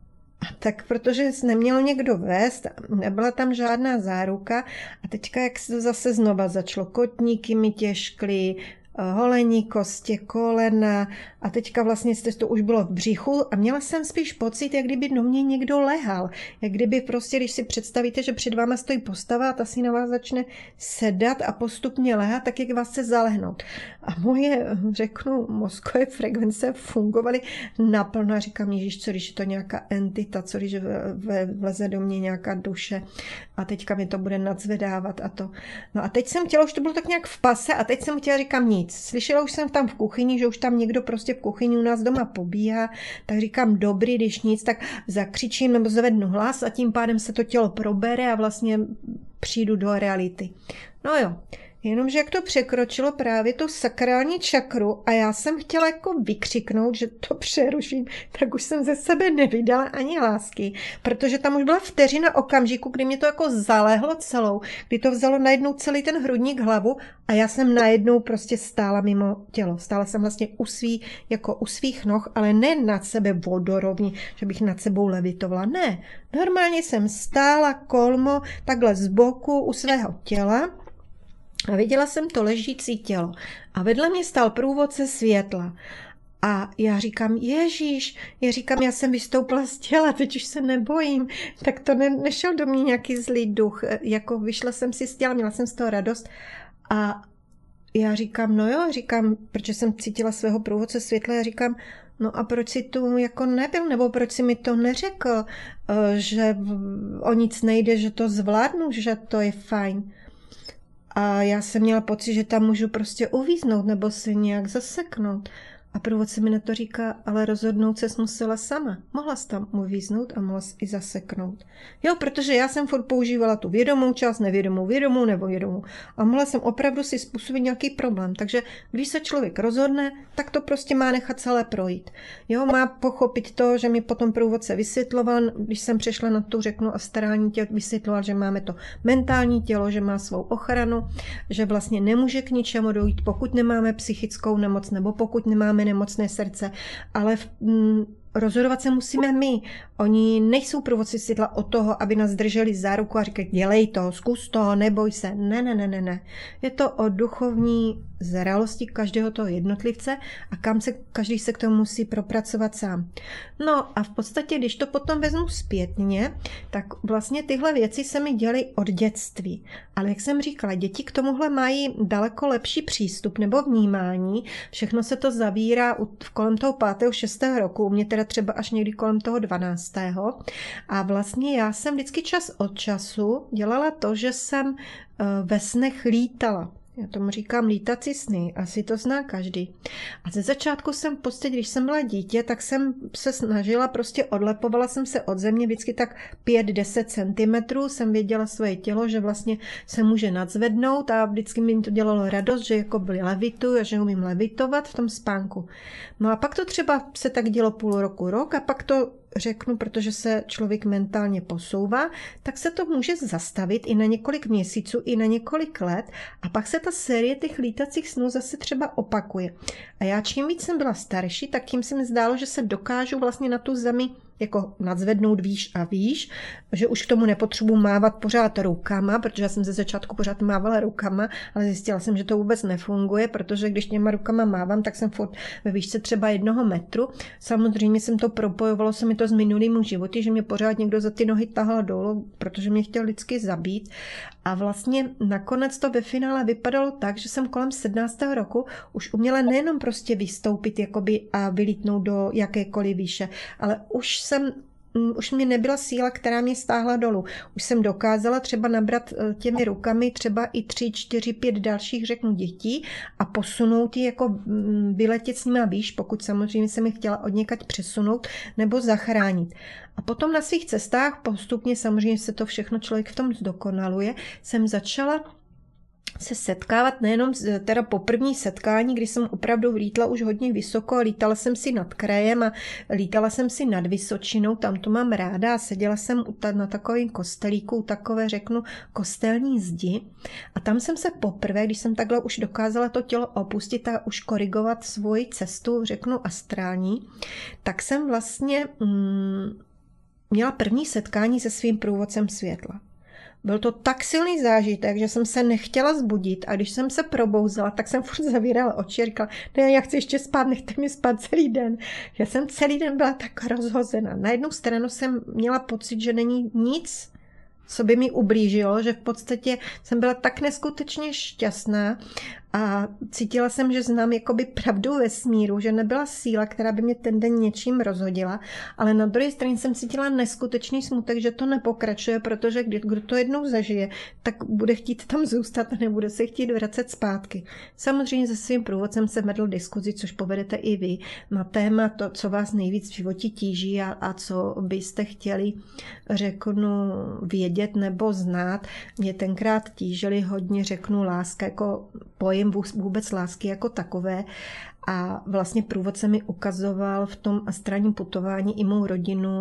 A tak protože neměl někdo vést, nebyla tam žádná záruka a teďka jak se zase znova začalo, kotníky mi těžkly, holení kostě, kolena a teďka vlastně to už bylo v břichu a měla jsem spíš pocit, jak kdyby do mě někdo lehal. Jak kdyby prostě, když si představíte, že před váma stojí postava a ta si na vás začne sedat a postupně lehat, tak jak vás chce zalehnout. A moje, řeknu, mozkové frekvence fungovaly naplno a říkám, ježiš, co když je to nějaká entita, co když vleze do mě nějaká duše a teďka mi to bude nadzvedávat a to. No a teď jsem chtěla, už to bylo tak nějak v pase a teď jsem chtěla, říkám nic. Slyšela už jsem tam v kuchyni, že už tam někdo prostě v kuchyni u nás doma pobíhá, tak říkám dobrý, když nic, tak zakřičím nebo zvednu hlas a tím pádem se to tělo probere a vlastně přijdu do reality. No jo, jenomže jak to překročilo právě tu sakrální čakru a já jsem chtěla jako vykřiknout, že to přeruším, tak už jsem ze sebe nevydala ani hlásky, protože tam už byla vteřina okamžiku, kdy mě to jako zalehlo celou, kdy to vzalo najednou celý ten hrudník hlavu a já jsem najednou prostě stála mimo tělo. Stála jsem vlastně u svý, jako u svých noh, ale ne nad sebe vodorovně, že bych nad sebou levitovala, ne. Normálně jsem stála kolmo takhle z boku u svého těla. A viděla jsem to ležící tělo. A vedle mě stál průvodce světla. A já říkám, Ježíš, já říkám, já jsem vystoupila z těla, teď už se nebojím. Tak to ne, nešel do mě nějaký zlý duch. Jako vyšla jsem si z těla, měla jsem z toho radost. A já říkám, no jo, říkám, protože jsem cítila svého průvodce světla, já říkám, no a proč si tu jako nebyl, nebo proč si mi to neřekl, že o nic nejde, že to zvládnu, že to je fajn. A já jsem měla pocit, že tam můžu prostě uvíznout nebo se nějak zaseknout. A průvodce mi na to říká, ale rozhodnout ses musela sama. Mohla jsi tam uvíznout a mohla jsi i zaseknout. Jo, protože já jsem furt používala tu vědomou část, nevědomou, vědomou nebo vědomou. A mohla jsem opravdu si způsobit nějaký problém. Takže když se člověk rozhodne, tak to prostě má nechat celé projít. Jo, má pochopit to, že mi potom průvodce vysvětloval, když jsem přešla na tu, řeknu, astrální tělo, vysvětloval, že máme to mentální tělo, že má svou ochranu, že vlastně nemůže k ničemu dojít, pokud nemáme psychickou nemoc nebo pokud nemáme nemocné srdce, ale v, m, rozhodovat se musíme my. Oni nejsou průvodci světla od toho, aby nás drželi za ruku a říkají, dělej to, zkus to, neboj se. Ne, ne, ne, ne, ne. Je to o duchovní zralosti každého toho jednotlivce a kam se každý se k tomu musí propracovat sám. No a v podstatě, když to potom vezmu zpětně, tak vlastně tyhle věci se mi děly od dětství. Ale jak jsem říkala, děti k tomuhle mají daleko lepší přístup nebo vnímání. Všechno se to zavírá kolem toho pátého, šestého roku, u mě teda třeba až někdy kolem toho dvanáctého. A vlastně já jsem vždycky čas od času dělala to, že jsem ve snech lítala. Já tomu říkám lítací sny, asi to zná každý. A ze začátku jsem v podstatě, když jsem byla dítě, tak jsem se snažila, prostě odlepovala jsem se od země vždycky tak pět až deset centimetrů, jsem věděla svoje tělo, že vlastně se může nadzvednout a vždycky mi to dělalo radost, že jako by levituju a že umím levitovat v tom spánku. No a pak to třeba se tak dělo půl roku, rok a pak to řeknu, protože se člověk mentálně posouvá, tak se to může zastavit i na několik měsíců, i na několik let a pak se ta série těch lítacích snů zase třeba opakuje. A já čím víc jsem byla starší, tak tím se mi zdálo, že se dokážu vlastně na tu zemi jako nadzvednout výš a výš, že už k tomu nepotřebuji mávat pořád rukama, protože já jsem ze začátku pořád mávala rukama, ale zjistila jsem, že to vůbec nefunguje, protože když těma rukama mávám, tak jsem furt ve výšce třeba jednoho metru. Samozřejmě jsem to propojovalo se mi to s minulým životy, že mě pořád někdo za ty nohy tahal dolů, protože mě chtěl vždycky zabít. A vlastně nakonec to ve finále vypadalo tak, že jsem kolem sedmnáctého roku už uměla nejenom prostě vystoupit jakoby a vylítnout do jakékoliv výše, ale už jsem už mě nebyla síla, která mě stáhla dolů. Už jsem dokázala třeba nabrat těmi rukami třeba i tři, čtyři, pět dalších, řeknu, dětí a posunout je, jako vyletět s nimi výš, pokud samozřejmě jsem je chtěla odněkať přesunout nebo zachránit. A potom na svých cestách postupně, samozřejmě se to všechno člověk v tom zdokonaluje, jsem začala se setkávat nejenom teda po první setkání, kdy jsem opravdu lítla už hodně vysoko, lítala jsem si nad krajem a lítala jsem si nad Vysočinou, tam to mám ráda a seděla jsem na takovém kostelíku, takové řeknu kostelní zdi a tam jsem se poprvé, když jsem takhle už dokázala to tělo opustit a už korigovat svoji cestu, řeknu astrální, tak jsem vlastně mm, měla první setkání se svým průvodcem světla. Byl to tak silný zážitek, že jsem se nechtěla zbudit a když jsem se probouzela, tak jsem furt zavírala oči a říkala, ne, já chci ještě spát, nechte mi spát celý den. Já jsem celý den byla tak rozhozena. Na jednu stranu jsem měla pocit, že není nic, co by mi ublížilo, že v podstatě jsem byla tak neskutečně šťastná a cítila jsem, že znám jakoby pravdu vesmíru, že nebyla síla, která by mě ten den něčím rozhodila, ale na druhé straně jsem cítila neskutečný smutek, že to nepokračuje, protože kdo to jednou zažije, tak bude chtít tam zůstat a nebude se chtít vracet zpátky. Samozřejmě se svým průvodcem jsem vedl diskuzi, což povedete i vy, na téma to, co vás nejvíc v životě tíží a, a co byste chtěli, řeknu, vědět nebo znát. Mě tenkrát tížili hodně, řeknu, láska jako pojem vůbec lásky jako takové a vlastně průvodce mi ukazoval v tom astrálním putování i mou rodinu,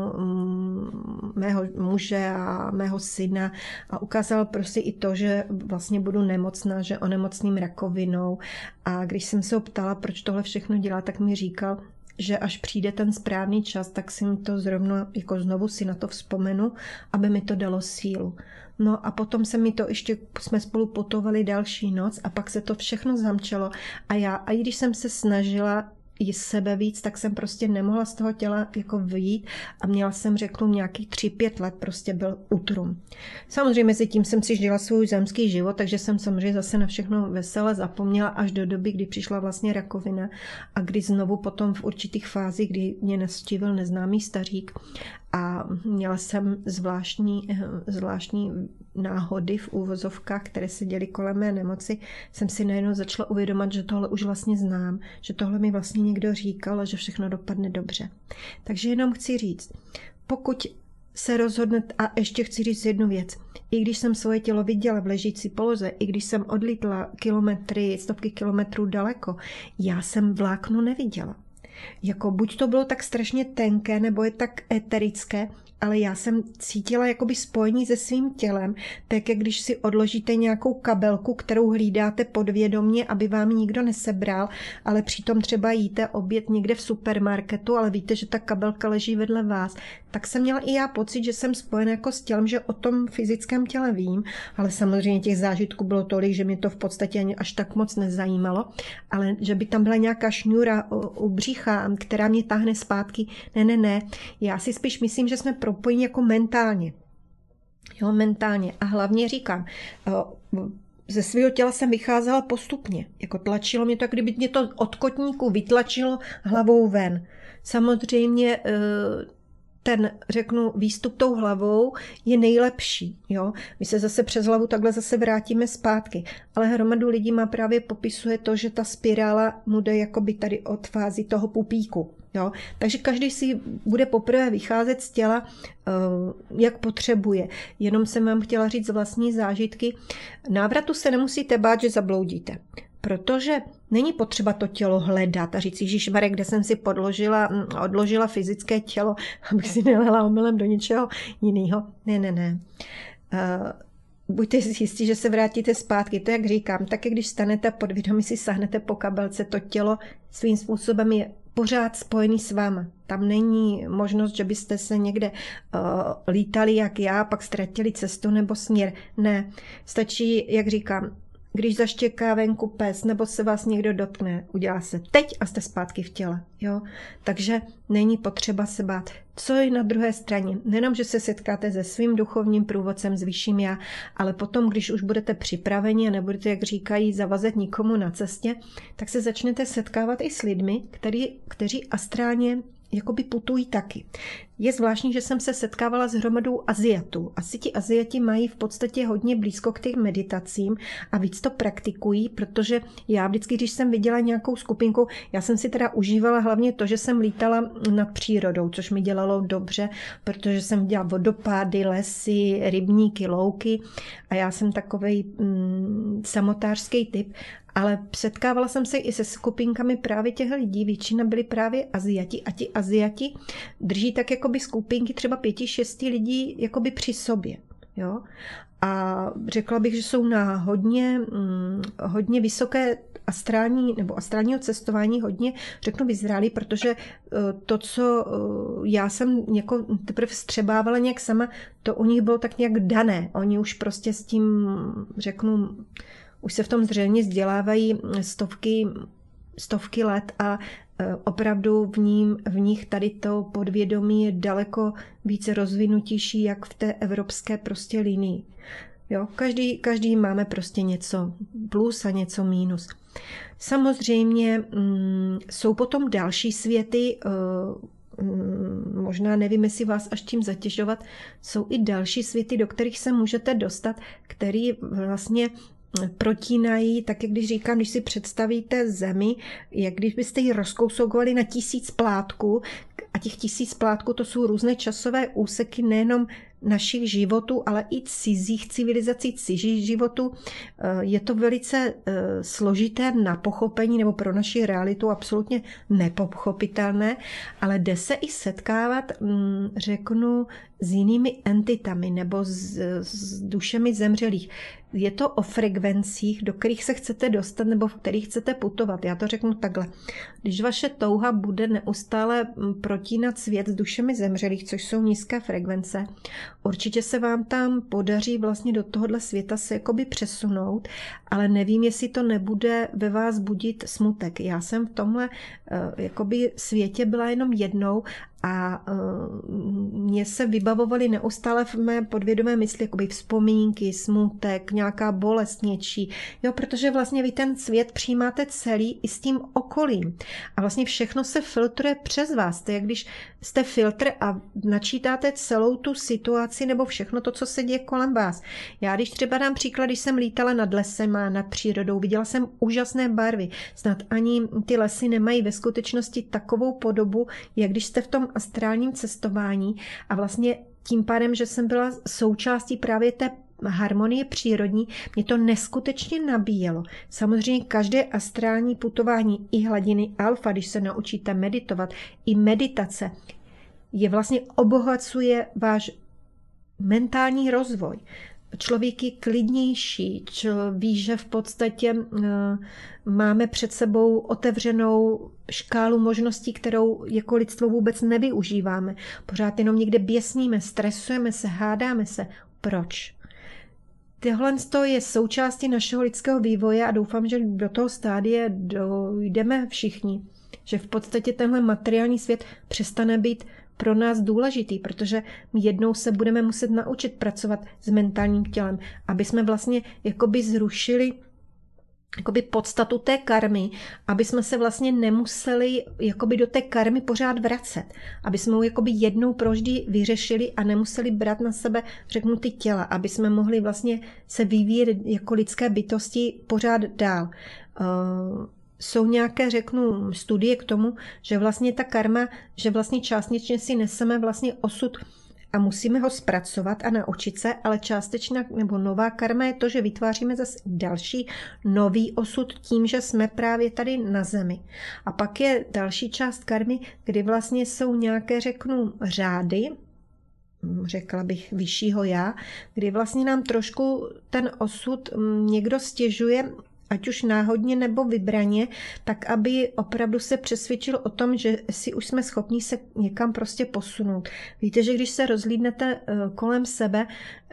mého muže a mého syna a ukázal prostě i to, že vlastně budu nemocná, že onemocním rakovinou a když jsem se ho ptala, proč tohle všechno dělá, tak mi říkal, že až přijde ten správný čas, tak si mi to zrovna, jako znovu si na to vzpomenu, aby mi to dalo sílu. No a potom se mi to ještě, jsme spolu putovali další noc a pak se to všechno zamčelo a já, a i když jsem se snažila i sebe víc, tak jsem prostě nemohla z toho těla jako vyjít a měla jsem, řeknu, nějakých tři, pět let prostě byl útrum. Samozřejmě mezi tím jsem si žila svůj zemský život, takže jsem samozřejmě zase na všechno vesele zapomněla až do doby, kdy přišla vlastně rakovina a kdy znovu potom v určitých fázích, kdy mě navštívil neznámý stařík a měla jsem zvláštní, zvláštní náhody v úvozovkách, které se děly kolem mé nemoci, jsem si najednou začala uvědomit, že tohle už vlastně znám, že tohle mi vlastně někdo říkal a že všechno dopadne dobře. Takže jenom chci říct, pokud se rozhodnete, a ještě chci říct jednu věc, i když jsem svoje tělo viděla v ležící poloze, i když jsem odlítla kilometry, stovky kilometrů daleko, já jsem vlákno neviděla. Jako buď to bylo tak strašně tenké, nebo je tak eterické, ale já jsem cítila jakoby spojení se svým tělem, tak jak když si odložíte nějakou kabelku, kterou hlídáte podvědomě, aby vám ji nikdo nesebral, ale přitom třeba jíte oběd někde v supermarketu, ale víte, že ta kabelka leží vedle vás, tak jsem měla i já pocit, že jsem spojená jako s tělem, že o tom fyzickém těle vím, ale samozřejmě těch zážitků bylo tolik, že mě to v podstatě ani až tak moc nezajímalo, ale že by tam byla nějaká šňůra u břicha, která mě táhne zpátky, ne, ne, ne. Já si spíš myslím, že jsme propojeni jako mentálně. Jo, mentálně. A hlavně říkám, ze svého těla jsem vycházela postupně. Jako tlačilo mě to, kdyby mě to od kotníku vytlačilo hlavou ven. Samozřejmě ten, řeknu, výstup tou hlavou je nejlepší. Jo? My se zase přes hlavu takhle zase vrátíme zpátky. Ale hromadu lidí má právě popisuje to, že ta spirála mu jde jakoby tady od fázi toho pupíku. Jo? Takže každý si bude poprvé vycházet z těla, jak potřebuje. Jenom jsem vám chtěla říct vlastní zážitky. Návratu se nemusíte bát, že zabloudíte. Protože není potřeba to tělo hledat a říct, ježišmarek, kde jsem si podložila, odložila fyzické tělo, abych si nelehla omylem do něčeho jiného. Ne, ne, ne. Uh, buďte si jistí, že se vrátíte zpátky. To, jak říkám, tak když stanete podvědomí, si sahnete po kabelce, to tělo svým způsobem je pořád spojený s váma. Tam není možnost, že byste se někde uh, lítali jak já, pak ztratili cestu nebo směr. Ne, stačí, jak říkám, když zaštěká venku pes nebo se vás někdo dotkne, udělá se teď a jste zpátky v těle. Jo? Takže není potřeba se bát. Co je na druhé straně? Nejenom, že se setkáte se svým duchovním průvodcem, s vyšším já, ale potom, když už budete připraveni a nebudete, jak říkají, zavazet nikomu na cestě, tak se začnete setkávat i s lidmi, který, kteří astrálně jakoby putují taky. Je zvláštní, že jsem se setkávala s hromadou Aziatů. Asi ti Aziati mají v podstatě hodně blízko k těm meditacím a víc to praktikují, protože já vždycky, když jsem viděla nějakou skupinku, já jsem si teda užívala hlavně to, že jsem lítala nad přírodou, což mi dělalo dobře, protože jsem viděla vodopády, lesy, rybníky, louky a já jsem takovej mm, samotářský typ. Ale setkávala jsem se i se skupinkami právě těch lidí, většina byli právě Aziati a ti Aziati drží tak jakoby skupinky třeba pěti, šesti lidí jakoby při sobě. Jo? A řekla bych, že jsou na hodně, hm, hodně vysoké astrální nebo astrálního cestování hodně, řeknu, vyzráli, protože to, co já jsem jako teprve vstřebávala nějak sama, to u nich bylo tak nějak dané. Oni už prostě s tím, řeknu, už se v tom zřejmě vzdělávají stovky, stovky let a opravdu v, ním, v nich tady to podvědomí je daleko více rozvinutější, jak v té evropské prostě linii. Jo, každý, každý máme prostě něco plus a něco mínus. Samozřejmě mm, jsou potom další světy, mm, možná nevím, jestli vás až tím zatěžovat, jsou i další světy, do kterých se můžete dostat, který vlastně protínají, tak jak když říkám, když si představíte zemi, jak když byste ji rozkousokovali na tisíc plátků a těch tisíc plátků to jsou různé časové úseky nejenom našich životů, ale i cizích civilizací, cizích životů. Je to velice složité na pochopení nebo pro naši realitu absolutně nepochopitelné, ale jde se i setkávat, řeknu, s jinými entitami nebo s, s dušemi zemřelých. Je to o frekvencích, do kterých se chcete dostat nebo v kterých chcete putovat. Já to řeknu takhle. Když vaše touha bude neustále protínat svět s dušemi zemřelých, což jsou nízké frekvence, určitě se vám tam podaří vlastně do tohohle světa se jakoby přesunout, ale nevím, jestli to nebude ve vás budit smutek. Já jsem v tomhle jakoby světě byla jenom jednou a mně se vybavovaly neustále v mé podvědomé mysli jakoby vzpomínky, smutek, nějaká bolest něčí, jo, protože vlastně vy ten svět přijímáte celý i s tím okolím a vlastně všechno se filtruje přes vás. To je, jak když jste filtr a načítáte celou tu situaci nebo všechno to, co se děje kolem vás. Já když třeba dám příklad, když jsem lítala nad lesem a nad přírodou, viděla jsem úžasné barvy. Snad ani ty lesy nemají ve skutečnosti takovou podobu, jak když jste v tom astrálním cestování a vlastně tím pádem, že jsem byla součástí právě té harmonie přírodní, mě to neskutečně nabíjelo. Samozřejmě každé astrální putování i hladiny alfa, když se naučíte meditovat, i meditace, je vlastně obohacuje váš mentální rozvoj. člověk je klidnější, čo ví, že v podstatě uh, máme před sebou otevřenou škálu možností, kterou jako lidstvo vůbec nevyužíváme. Pořád jenom někde běsníme, stresujeme se, hádáme se. Proč? Tohle je součástí našeho lidského vývoje a doufám, že do toho stádie dojdeme všichni, že v podstatě tenhle materiální svět přestane být pro nás důležitý, protože my jednou se budeme muset naučit pracovat s mentálním tělem, aby jsme vlastně jakoby zrušili jakoby podstatu té karmy, aby jsme se vlastně nemuseli jakoby do té karmy pořád vracet, aby jsme ho jakoby jednou proždy vyřešili a nemuseli brát na sebe, řeknu, ty těla, aby jsme mohli vlastně se vyvíjet jako lidské bytosti pořád dál. Uh, Jsou nějaké, řeknu, studie k tomu, že vlastně ta karma, že vlastně částečně si neseme vlastně osud a musíme ho zpracovat a naučit se, ale částečná nebo nová karma je to, že vytváříme zase další nový osud tím, že jsme právě tady na zemi. A pak je další část karmy, kdy vlastně jsou nějaké, řeknu, řády, řekla bych vyššího já, kdy vlastně nám trošku ten osud někdo stěžuje, ať už náhodně nebo vybraně, tak aby opravdu se přesvědčil o tom, že si už jsme schopni se někam prostě posunout. Víte, že když se rozhlídnete kolem sebe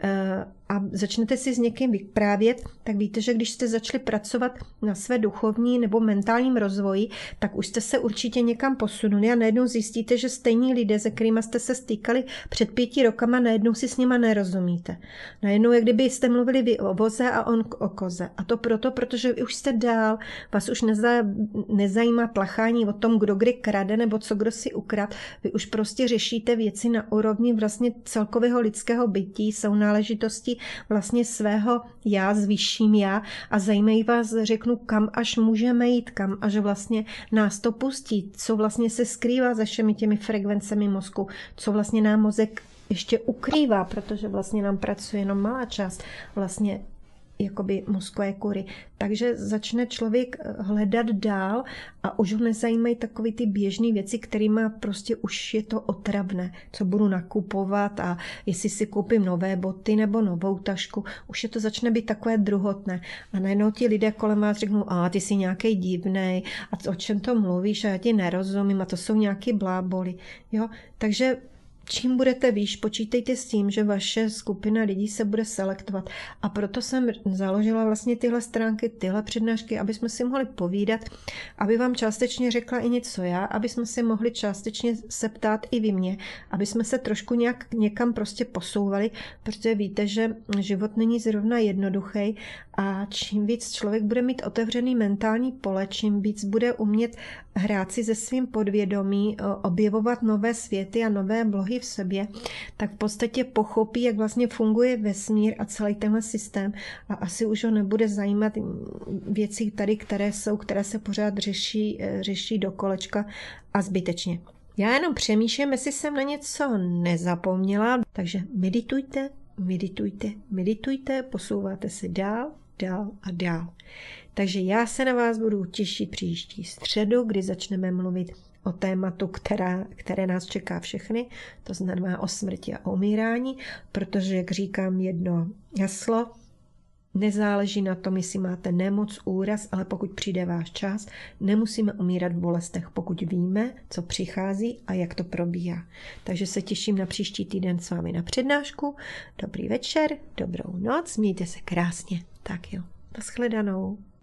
a začnete si s někým vyprávět, tak víte, že když jste začali pracovat na své duchovní nebo mentálním rozvoji, tak už jste se určitě někam posunuli a najednou zjistíte, že stejní lidé, se kterými jste se stýkali před pěti rokama, najednou si s nima nerozumíte. Najednou, jak kdyby jste mluvili vy o voze a on o koze. A to proto, protože vy už jste dál, vás už neza, nezajímá tlachání o tom, kdo kdy krade nebo co kdo si ukrad. Vy už prostě řešíte věci na úrovni vlastně celkového lidského bytí, jsou náležitosti vlastně svého já s vyšším já a zajímají vás, řeknu, kam až můžeme jít, kam až vlastně nás to pustí, co vlastně se skrývá za všemi těmi frekvencemi mozku, co vlastně nám mozek ještě ukrývá, protože vlastně nám pracuje jenom malá část vlastně jakoby mozkové kury. Takže začne člověk hledat dál a už ho nezajímají takové ty běžné věci, kterými prostě už je to otravné. Co budu nakupovat a jestli si koupím nové boty nebo novou tašku, už je to začne být takové druhotné. A najednou ti lidé kolem vás řeknou, a ty jsi nějaký divnej, a o čem to mluvíš a já ti nerozumím a to jsou nějaký bláboli. Jo? Takže čím budete výš, počítejte s tím, že vaše skupina lidí se bude selektovat. A proto jsem založila vlastně tyhle stránky, tyhle přednášky, aby jsme si mohli povídat, aby vám částečně řekla i něco já, aby jsme si mohli částečně se ptát i vy mě, aby jsme se trošku nějak někam prostě posouvali, protože víte, že život není zrovna jednoduchý a čím víc člověk bude mít otevřený mentální pole, čím víc bude umět hrát si se svým podvědomí, objevovat nové světy a nové vlohy v sobě, tak v podstatě pochopí, jak vlastně funguje vesmír a celý tenhle systém a asi už ho nebude zajímat věci tady, které jsou, které se pořád řeší, řeší do kolečka a zbytečně. Já jenom přemýšlím, jestli jsem na něco nezapomněla, takže meditujte, meditujte, meditujte, posouváte se dál, dál a dál. Takže já se na vás budu těšit příští středu, kdy začneme mluvit o tématu, která, které nás čeká všechny, to znamená o smrti a o umírání, protože, jak říkám jedno heslo, nezáleží na tom, jestli máte nemoc, úraz, ale pokud přijde váš čas, nemusíme umírat v bolestech, pokud víme, co přichází a jak to probíhá. Takže se těším na příští týden s vámi na přednášku. Dobrý večer, dobrou noc, mějte se krásně. Tak jo, nashledanou.